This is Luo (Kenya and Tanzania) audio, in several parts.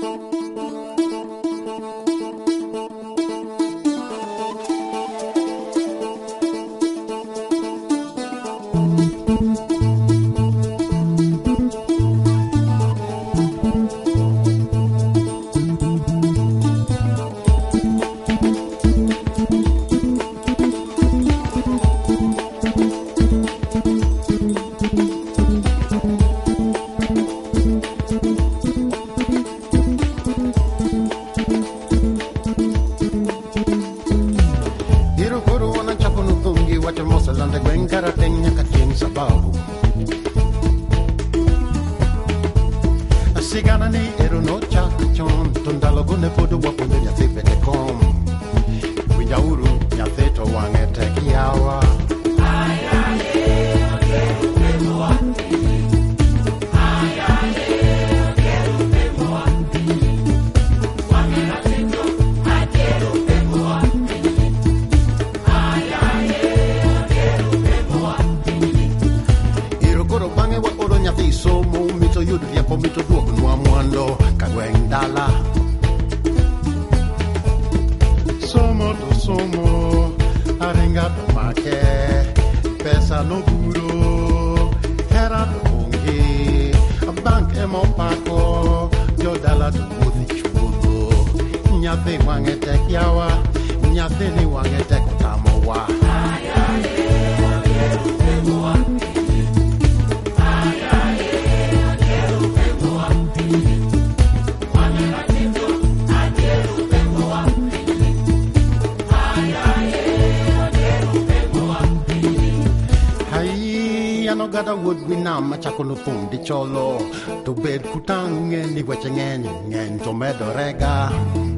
Cholo to bed kutang ni wachengeny ngeny to medo rega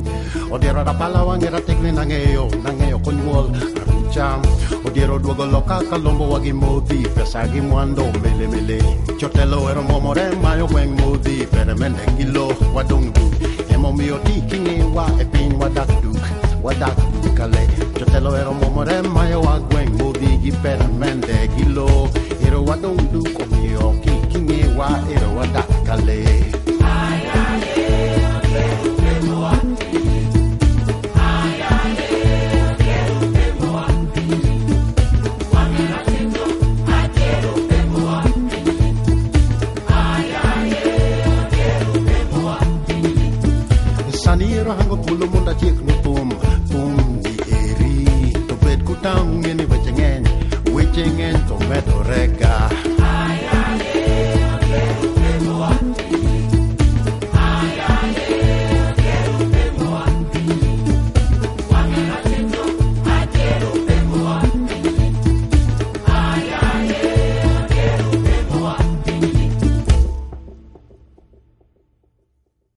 odiero da pala wangera tekne nangeyo konyuol cham odiero duogo loka kalombo wagi modi pesa gi mwando mele chotelo ero momore mayo weng modi pere mende kilo wadongu emo mio tikingi wa e pin wadak duk kale chotelo ero momore mayo weng modi gi pere mende kilo ero wadongu komio kingi wa ero wadak kale Saniro hango pulo munda chik